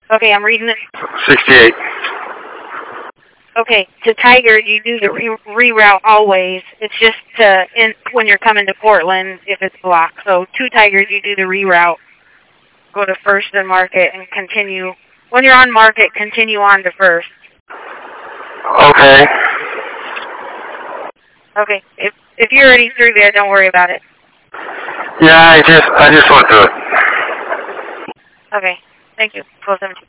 Okay, I'm reading it. 68. Okay, to Tigard, you do the reroute always. It's just when you're coming to Portland if it's blocked. So to Tigard, you do the reroute. Go to First and Market and continue. When you're on Market, continue on to First. Okay. Okay, if you're already through there, don't worry about it. Yeah, I just went through it. Okay, thank you. 1217.